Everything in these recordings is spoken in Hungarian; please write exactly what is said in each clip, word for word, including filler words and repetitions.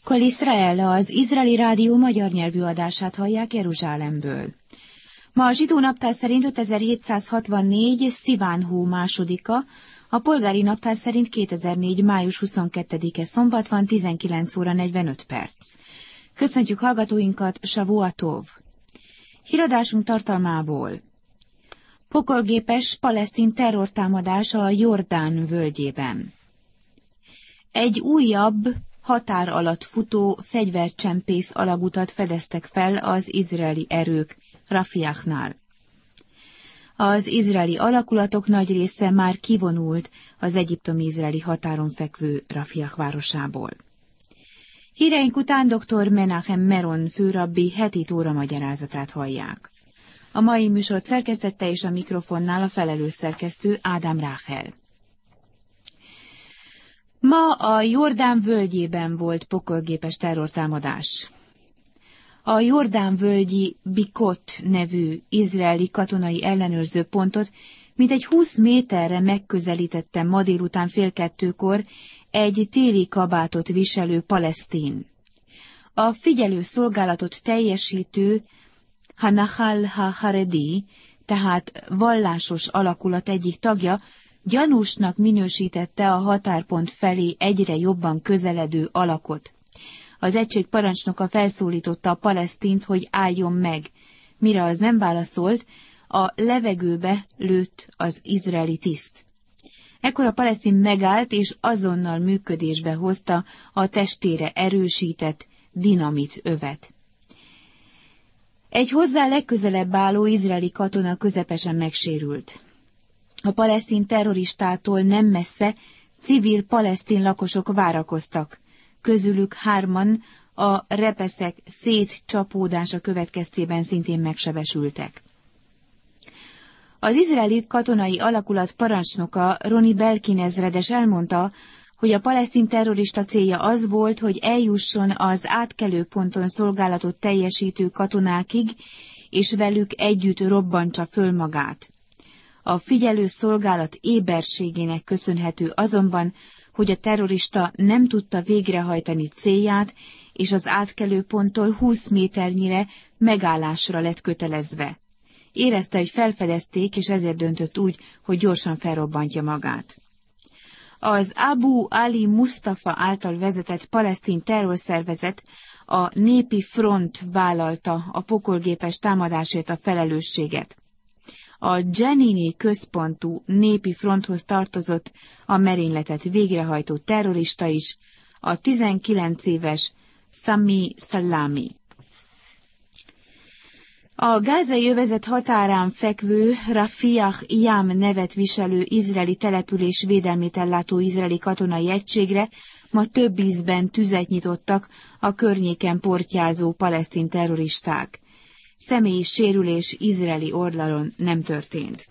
Kol Israel, az izraeli rádió magyar nyelvű adását hallják Jeruzsálemből. Ma a zsidó naptár szerint ötezer-hétszázhatvannégy. Sziván hó másodika, a polgári naptár szerint kétezer-négy. május huszonkettedike szombat van, tizenkilenc óra negyvenöt perc. Köszöntjük hallgatóinkat, Savua Tov. Híradásunk tartalmából: pokolgépes palesztin terrortámadás a Jordán völgyében. Egy újabb, határ alatt futó fegyvercsempész alagutat fedeztek fel az izraeli erők Rafiachnál. Az izraeli alakulatok nagy része már kivonult az egyiptomi-izraeli határon fekvő Rafiach városából. Híreink után dr. Menachem Meron főrabbi heti tóra magyarázatát hallják. A mai műsort szerkesztette és a mikrofonnál a felelős szerkesztő Ádám Ráhel. Ma a Jordán völgyében volt pokolgépes terrortámadás. A Jordán völgyi Bikot nevű izraeli katonai ellenőrző pontot mintegy húsz méterre megközelítette ma délután fél kettőkor egy téli kabátot viselő palesztin. A figyelő szolgálatot teljesítő Hanachal ha-Haredi, tehát vallásos alakulat egyik tagja, gyanúsnak minősítette a határpont felé egyre jobban közeledő alakot. Az egység parancsnoka felszólította a palesztint, hogy álljon meg. Mire az nem válaszolt, a levegőbe lőtt az izraeli tiszt. Ekkor a palesztin megállt, és azonnal működésbe hozta a testére erősített dinamit övet. Egy hozzá legközelebb álló izraeli katona közepesen megsérült. A palesztin terroristától nem messze civil palesztin lakosok várakoztak. Közülük hárman a repeszek szétcsapódása következtében szintén megsebesültek. Az izraeli katonai alakulat parancsnoka Roni Belkin ezredes elmondta, hogy a palesztin terrorista célja az volt, hogy eljusson az átkelőponton szolgálatot teljesítő katonákig, és velük együtt robbantsa föl magát. A figyelő szolgálat éberségének köszönhető azonban, hogy a terrorista nem tudta végrehajtani célját, és az átkelőponttól húsz méternyire megállásra lett kötelezve. Érezte, hogy felfedezték, és ezért döntött úgy, hogy gyorsan felrobbantja magát. Az Abu Ali Mustafa által vezetett palesztin terrorszervezet, a Népi Front vállalta a pokolgépes támadásért a felelősséget. A Jenini központú Népi Fronthoz tartozott a merényletet végrehajtó terrorista is, a tizenkilenc éves Sami Salami. A gázai övezet határán fekvő Rafiach Yam nevet viselő izraeli település védelmét ellátó izraeli katonai egységre ma több ízben tüzet nyitottak a környéken portyázó palesztin terroristák. Személyi sérülés izraeli oldalon nem történt.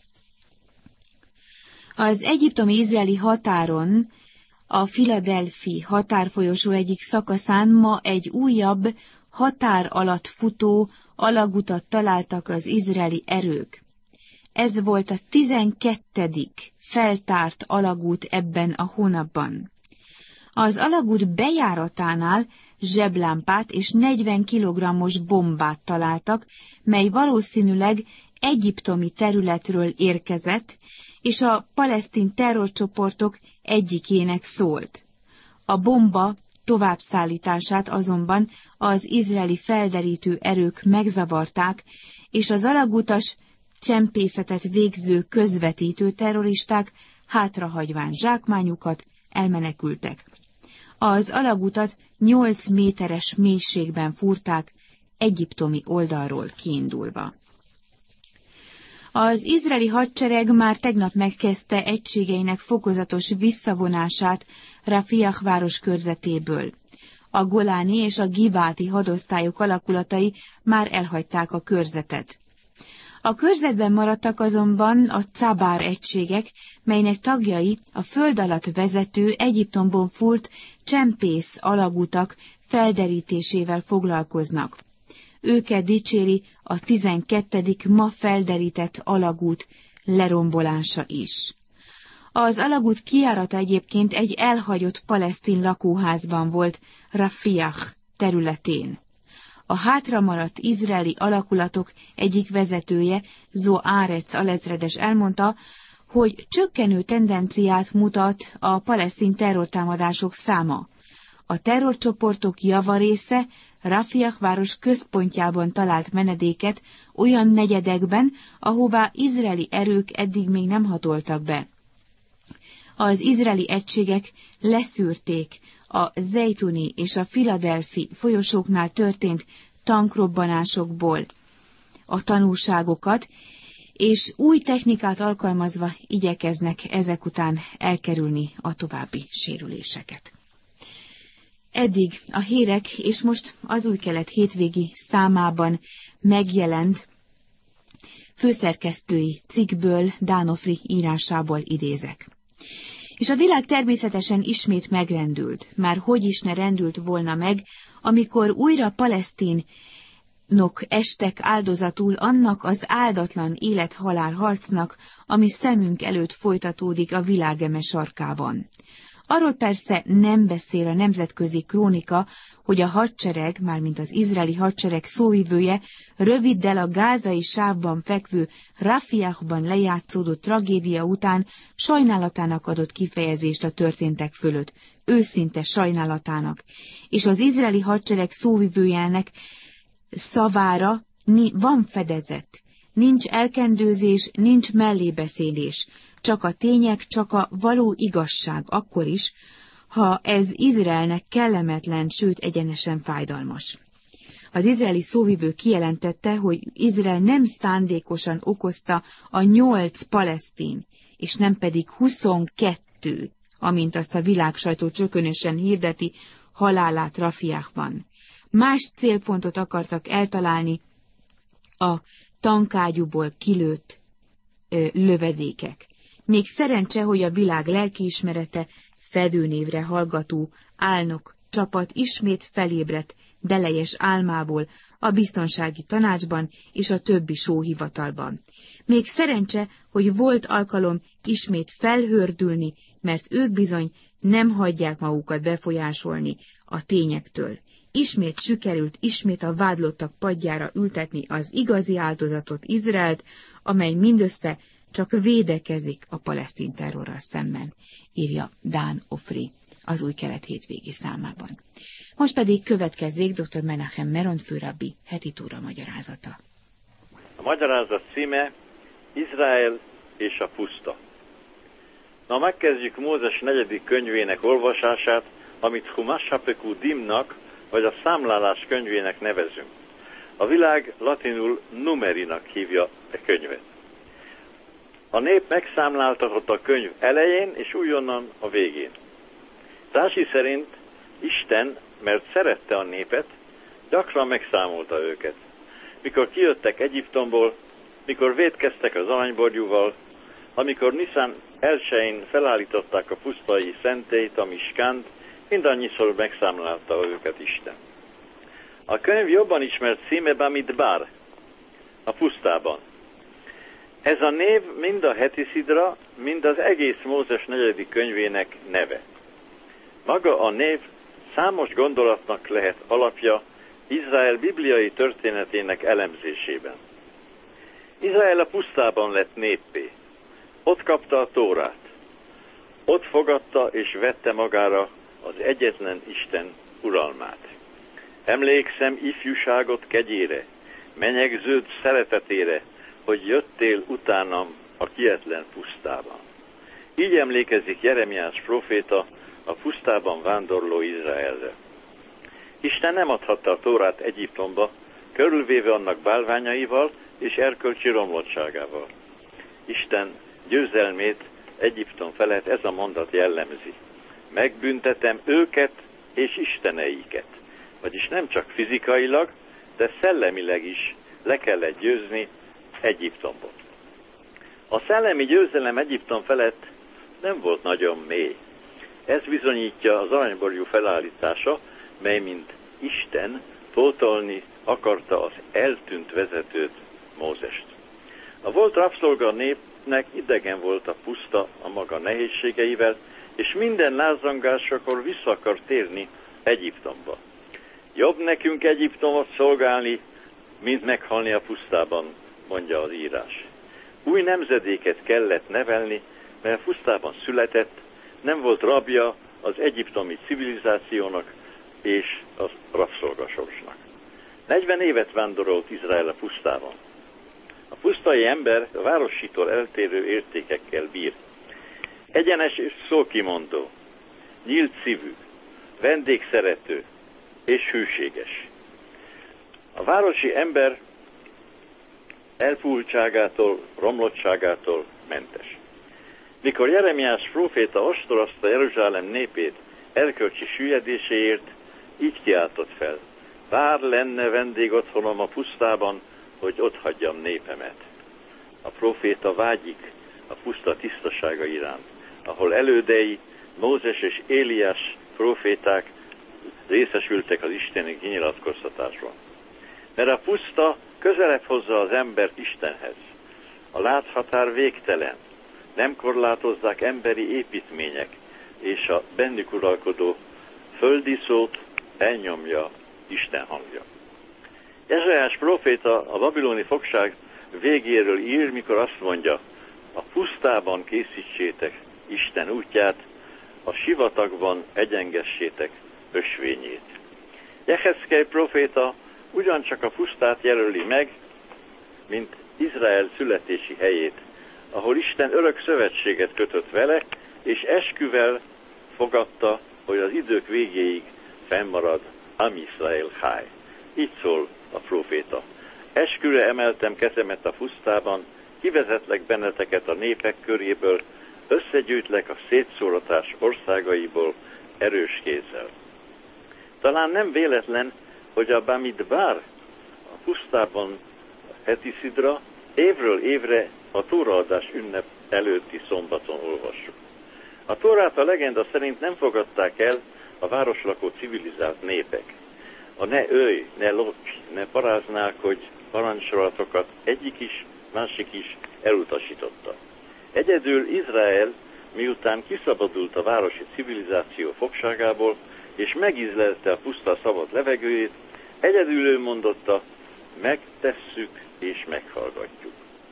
Az egyiptomi-izraeli határon, a Philadelphia határfolyosó egyik szakaszán ma egy újabb, határ alatt futó alagutat találtak az izraeli erők. Ez volt a tizenkettedik feltárt alagút ebben a hónapban. Az alagút bejáratánál zseblámpát és negyven kilogrammos bombát találtak, mely valószínűleg egyiptomi területről érkezett, és a palesztin terrorcsoportok egyikének szólt. A bomba továbbszállítását azonban az izraeli felderítő erők megzavarták, és az alagutas csempészetet végző közvetítő terroristák hátrahagyván zsákmányukat elmenekültek. Az alagutat nyolc méteres mélységben fúrták, egyiptomi oldalról kiindulva. Az izraeli hadsereg már tegnap megkezdte egységeinek fokozatos visszavonását Rafiach város körzetéből. A goláni és a giváti hadosztályok alakulatai már elhagyták a körzetet. A körzetben maradtak azonban a Cabár egységek, melynek tagjai a föld alatt vezető Egyiptomból fúrt csempész alagutak felderítésével foglalkoznak. Őket dicséri a tizenkettedik ma felderített alagút lerombolása is. Az alagút kijárata egyébként egy elhagyott palesztin lakóházban volt, Rafiah területén. A hátramaradt izraeli alakulatok egyik vezetője, Zo Árec alezredes elmondta, hogy csökkenő tendenciát mutat a palesztin terrortámadások száma. A terrorcsoportok javarésze Rafiah város központjában talált menedéket olyan negyedekben, ahová izraeli erők eddig még nem hatoltak be. Az izraeli egységek leszűrték a Zejtuni és a Philadelphia folyosóknál történt tankrobbanásokból a tanulságokat, és új technikát alkalmazva igyekeznek ezek után elkerülni a további sérüléseket. Eddig a hírek, és most az Új Kelet hétvégi számában megjelent főszerkesztői cikkből, Dánofri írásából idézek. És a világ természetesen ismét megrendült, már hogy is ne rendült volna meg, amikor újra palesztinok estek áldozatul annak az áldatlan élet-halál harcnak, ami szemünk előtt folytatódik a világ eme sarkában. Arról persze nem beszél a nemzetközi krónika, hogy a hadsereg, mármint az izraeli hadsereg szóvivője, röviddel a gázai sávban fekvő Rafiahban lejátszódott tragédia után sajnálatának adott kifejezést a történtek fölött, őszinte sajnálatának, és az izraeli hadsereg szóvivőjének szavára van fedezet, nincs elkendőzés, nincs mellébeszélés, csak a tények, csak a való igazság akkor is, ha ez Izraelnek kellemetlen, sőt egyenesen fájdalmas. Az izraeli szóvivő kijelentette, hogy Izrael nem szándékosan okozta a nyolc palesztin, és nem pedig huszonkettő, amint azt a világsajtó csökönösen hirdeti, halálát Rafiahban. Más célpontot akartak eltalálni a tankágyúból kilőtt ö, lövedékek. Még szerencse, hogy a világ lelkiismerete fedőnévre hallgató álnok csapat ismét felébredt delejes álmából a biztonsági tanácsban és a többi sóhivatalban. Még szerencse, hogy volt alkalom ismét felhördülni, mert ők bizony nem hagyják magukat befolyásolni a tényektől. Ismét sikerült ismét a vádlottak padjára ültetni az igazi áldozatot, Izraelt, amely mindössze csak védekezik a palesztin terrorral szemben, írja Dan Ofri az Új Kelet hétvégi számában. Most pedig következzék dr. Menachem Meron főrabbi heti túra magyarázata. A magyarázat címe Izrael és a puszta. Na, megkezdjük Mózes negyedik könyvének olvasását, amit Chumash HaPekudim-nak, vagy a számlálás könyvének nevezünk. A világ latinul numerinak hívja a könyvet. A nép megszámláltatott a könyv elején, és újonnan a végén. Rási szerint Isten, mert szerette a népet, gyakran megszámolta őket. Mikor kijöttek Egyiptomból, mikor vétkeztek az aranyborjúval, amikor Niszán elsején felállították a pusztai szentélyt, a Miskánt, mindannyiszor megszámlálta őket Isten. A könyv jobban ismert címe Bamidbar, a pusztában. Ez a név mind a Hetiszidra, mind az egész Mózes negyedik könyvének neve. Maga a név számos gondolatnak lehet alapja Izrael bibliai történetének elemzésében. Izrael a pusztában lett néppé. Ott kapta a Tórát. Ott fogadta és vette magára az egyetlen Isten uralmát. Emlékszem ifjúságot kegyére, menyegződ szeretetére, hogy jöttél utánam a kietlen pusztában. Így emlékezik Jeremiás próféta a pusztában vándorló Izraelre. Isten nem adhatta a Tórát Egyiptomba, körülvéve annak bálványaival és erkölcsi romlottságával. Isten győzelmét Egyiptom felett ez a mondat jellemzi. Megbüntetem őket és isteneiket. Vagyis nem csak fizikailag, de szellemileg is le kellett győzni Egyiptomból. A szellemi győzelem Egyiptom felett nem volt nagyon mély. Ez bizonyítja az aranyborjú felállítása, mely mint Isten pótolni akarta az eltűnt vezetőt, Mózest. A volt rabszolga nép népnek idegen volt a puszta a maga nehézségeivel, és minden lázangásakor vissza akar térni Egyiptomba. Jobb nekünk Egyiptomot szolgálni, mint meghalni a pusztában, mondja az írás. Új nemzedéket kellett nevelni, mert a pusztában született, nem volt rabja az egyiptomi civilizációnak és a rabszolgasorsnak. negyven évet vándorolt Izrael a pusztában. A pusztai ember a várositól eltérő értékekkel bír. Egyenes és szókimondó, nyílt szívű, vendégszerető és hűséges. A városi ember elfúltságától, romlottságától mentes. Mikor Jeremiás próféta ostorozta Jeruzsálem népét erkölcsi süllyedéséért, így kiáltott fel: bár lenne vendég otthonom a pusztában, hogy otthagyjam népemet. A próféta vágyik a puszta tisztasága iránt, ahol elődei, Mózes és Éliás próféták részesültek az isteni kinyilatkoztatásban. Mert a puszta közelebb hozza az embert Istenhez. A láthatár végtelen, nem korlátozzák emberi építmények, és a bennük uralkodó földi szót elnyomja Isten hangja. Ezraás próféta a babiloni fogság végéről ír, mikor azt mondja: a pusztában készítsétek Isten útját, a sivatagban egyengessétek ösvényét. Jehezkel próféta ugyancsak a pusztát jelöli meg, mint Izrael születési helyét, ahol Isten örök szövetséget kötött vele, és esküvel fogadta, hogy az idők végéig fennmarad Am Yisrael Chai. Így szól a próféta: esküre emeltem kezemet a pusztában, kivezetlek benneteket a népek köréből, összegyűjtlek a szétszóratás országaiból erős kézzel. Talán nem véletlen, hogy a Bamidbar, a pusztában heti szidra, évről évre a tóraadás ünnep előtti szombaton olvassuk. A tórát a legenda szerint nem fogadták el a városlakó civilizált népek. A ne ölj, ne lopj, ne paráználkodj parancsolatokat egyik is, másik is elutasította. Egyedül Izrael, miután kiszabadult a városi civilizáció fogságából, és megízlelte a puszta szabad levegőjét, egyedül ő mondotta: megtesszük és meghallgatjuk.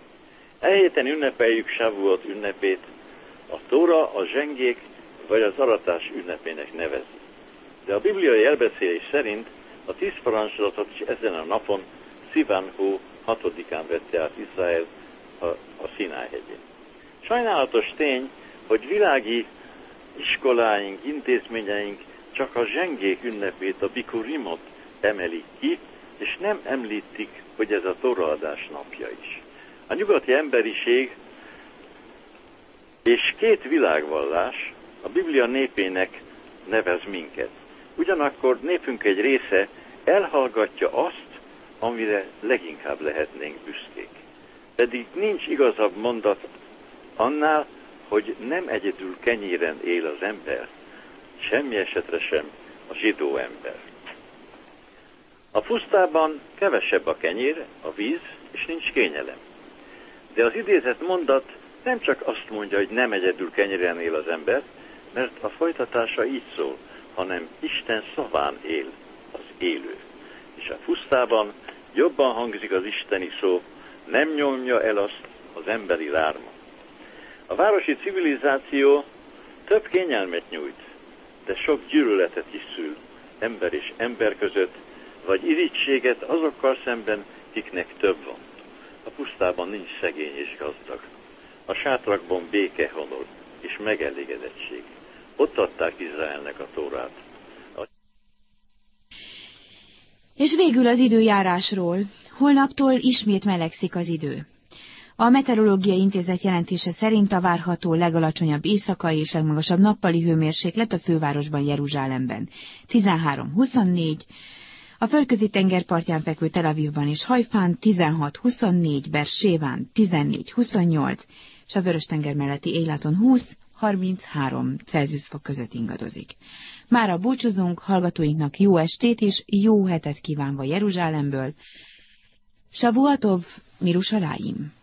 E héten ünnepeljük Sávuot ünnepét, a tóra a zsengék vagy az aratás ünnepének nevezi. De a bibliai elbeszélés szerint a tíz parancsolatot is ezen a napon, Sziván hó hatodikán vette át Izrael a, a Szináj-hegyén. Sajnálatos tény, hogy világi iskoláink, intézményeink csak a zsengék ünnepét, a Bikurimot emelik ki, és nem említik, hogy ez a tóraadás napja is. A nyugati emberiség és két világvallás a Biblia népének nevez minket. Ugyanakkor népünk egy része elhallgatja azt, amire leginkább lehetnénk büszkék. Pedig nincs igazabb mondat annál, hogy nem egyedül kenyéren él az ember, semmi esetre sem a zsidó ember. A pusztában kevesebb a kenyér, a víz, és nincs kényelem. De az idézett mondat nem csak azt mondja, hogy nem egyedül kenyéren él az ember, mert a folytatása így szól, hanem Isten szaván él az élő. És a pusztában jobban hangzik az isteni szó, nem nyomja el azt az emberi lárma. A városi civilizáció több kényelmet nyújt, de sok gyűlöletet is szül ember és ember között, vagy irítséget azokkal szemben, kiknek több van. A pusztában nincs szegény és gazdag. A sátrakban béke, honor és megelégedettség. Ott adták Izraelnek a tórát. A... És végül az időjárásról. Holnaptól ismét melegszik az idő. A Meteorológiai Intézet jelentése szerint a várható legalacsonyabb éjszakai és legmagasabb nappali hőmérséklet a fővárosban, Jeruzsálemben tizenhárom huszonnégy, a földközi tenger partján fekvő Tel Avivban és Hajfán tizenhat huszonnégy, Beerséván tizennégy huszonnyolc, és a Vörös-tenger melletti Éjláton húsz harminchárom Celsius fok között ingadozik. Mára búcsúzunk, hallgatóinknak jó estét és jó hetet kívánva Jeruzsálemből. Shavuot Tov, Mirushalayim.